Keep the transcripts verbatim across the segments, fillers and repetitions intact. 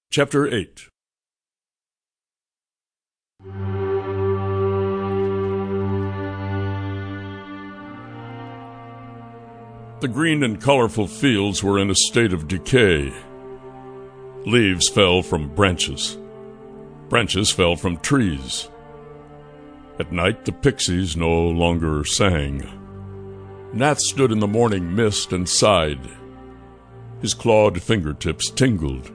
Chapter eight. The green and colorful fields were in a state of decay. Leaves fell from branches. Branches fell from trees. At night, the pixies no longer sang. Nath stood in the morning mist and sighed. His clawed fingertips tingled.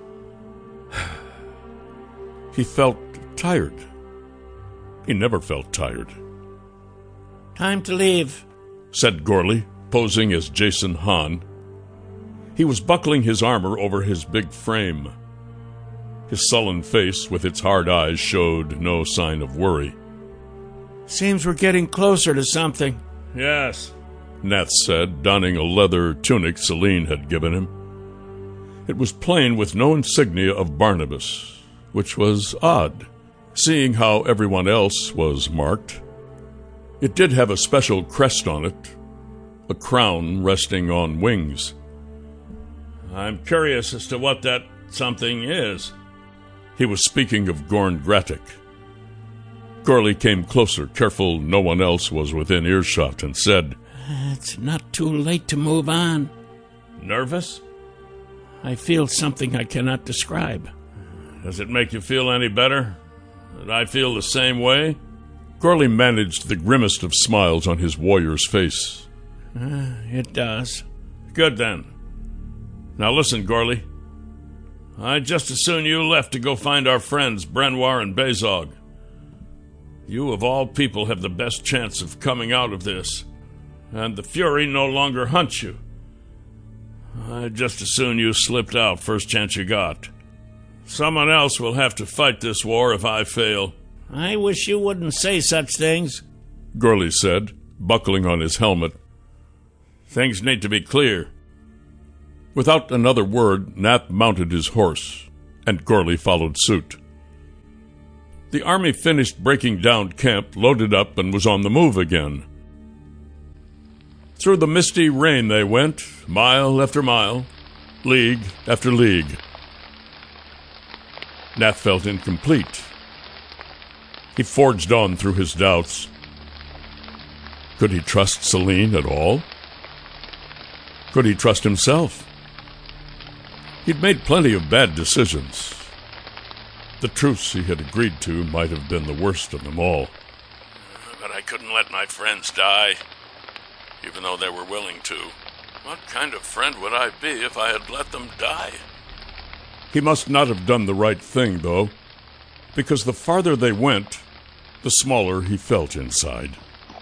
He felt tired. He never felt tired. "Time to leave," said Gorley, posing as Jason Hahn. He was buckling his armor over his big frame. His sullen face with its hard eyes showed no sign of worry. "Seems we're getting closer to something." "Yes," Nath said, donning a leather tunic Celine had given him. It was plain with no insignia of Barnabas, which was odd, seeing how everyone else was marked. It did have a special crest on it, a crown resting on wings. "I'm curious as to what that something is." He was speaking of Gorn Gratic. Gorley came closer, careful no one else was within earshot, and said, "It's not too late to move on." "Nervous?" "I feel something I cannot describe." "Does it make you feel any better? Did I feel the same way?" Gorley managed the grimmest of smiles on his warrior's face. Uh, it does. "Good then. Now listen, Gorley. I'd just as soon you left to go find our friends Brenoir and Bezog. You of all people have the best chance of coming out of this, and the Fury no longer hunts you. I'd just as soon you slipped out first chance you got. Someone else will have to fight this war if I fail." "I wish you wouldn't say such things," Gorley said, buckling on his helmet. "Things need to be clear." Without another word, Nath mounted his horse, and Gorley followed suit. The army finished breaking down camp, loaded up, and was on the move again. Through the misty rain they went, mile after mile, league after league. Nath felt incomplete. He forged on through his doubts. Could he trust Celine at all? Could he trust himself? He'd made plenty of bad decisions. The truce he had agreed to might have been the worst of them all. But I couldn't let my friends die, even though they were willing to. What kind of friend would I be if I had let them die? He must not have done the right thing, though, because the farther they went, the smaller he felt inside.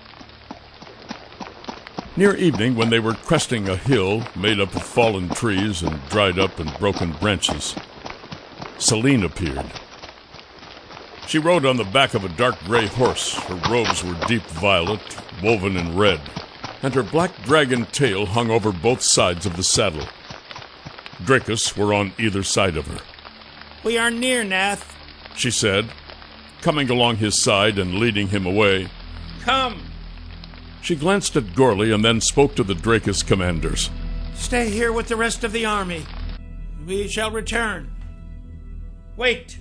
Near evening, when they were cresting a hill made up of fallen trees and dried up and broken branches, Celine appeared. She rode on the back of a dark gray horse. Her robes were deep violet, woven in red, and her black dragon tail hung over both sides of the saddle. Dracus were on either side of her. "We are near, Nath," she said, coming along his side and leading him away. "Come." She glanced at Gorley and then spoke to the Dracus commanders. "Stay here with the rest of the army. We shall return. Wait."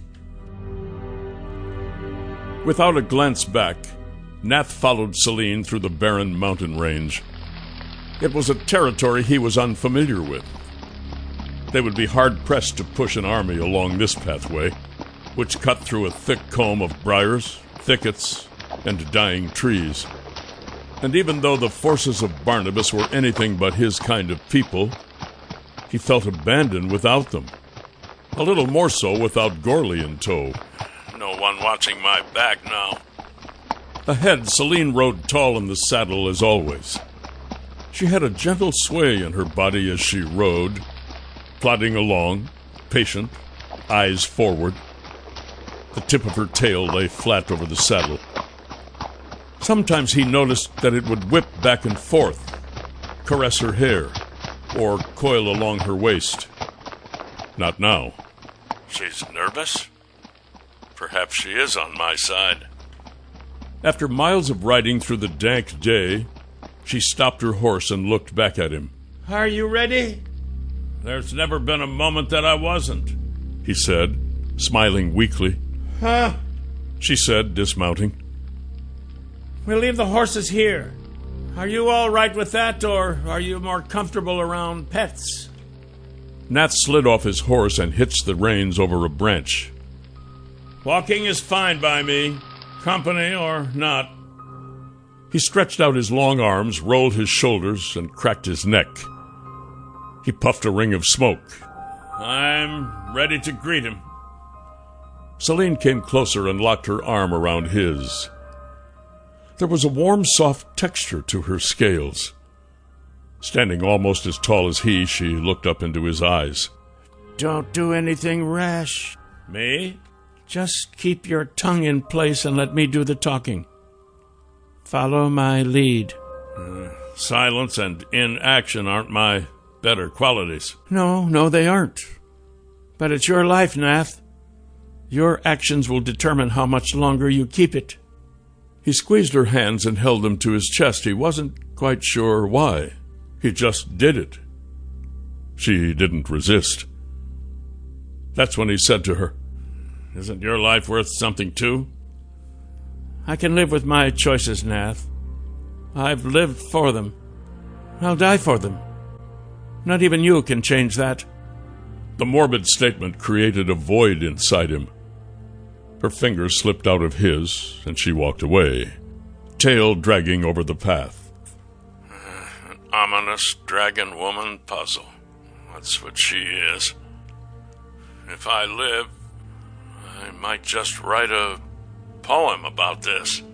Without a glance back, Nath followed Celine through the barren mountain range. It was a territory he was unfamiliar with. They would be hard-pressed to push an army along this pathway, which cut through a thick comb of briars, thickets, and dying trees. And even though the forces of Barnabas were anything but his kind of people, he felt abandoned without them. A little more so without Gorley in tow. No one watching my back now. Ahead, Celine rode tall in the saddle as always. She had a gentle sway in her body as she rode, plodding along, patient, eyes forward. The tip of her tail lay flat over the saddle. Sometimes he noticed that it would whip back and forth, caress her hair, or coil along her waist. Not now. She's nervous? Perhaps she is on my side. After miles of riding through the dank day, she stopped her horse and looked back at him. "Are you ready?" There's never been a moment that I wasn't. he said, smiling weakly. Huh? She said, dismounting. We'll leave the horses here. Are you all right with that, or are you more comfortable around pets? Nath slid off his horse and hitched the reins over a branch. Walking is fine by me, company or not. He stretched out his long arms, rolled his shoulders, and cracked his neck. He puffed a ring of smoke. I'm ready to greet him. Celine came closer and locked her arm around his. There was a warm, soft texture to her scales. Standing almost as tall as he, she looked up into his eyes. Don't do anything rash. Me? Just keep your tongue in place and let me do the talking. Follow my lead. Uh, silence and inaction aren't my better qualities. No, no, they aren't. But it's your life, Nath. Your actions will determine how much longer you keep it. He squeezed her hands and held them to his chest. He wasn't quite sure why. He just did it. She didn't resist. That's when he said to her, Isn't your life worth something too? I can live with my choices, Nath. I've lived for them. I'll die for them. Not even you can change that. The morbid statement created a void inside him. Her fingers slipped out of his, and she walked away, tail dragging over the path. An ominous dragon woman puzzle. That's what she is. If I live, I might just write a poem about this.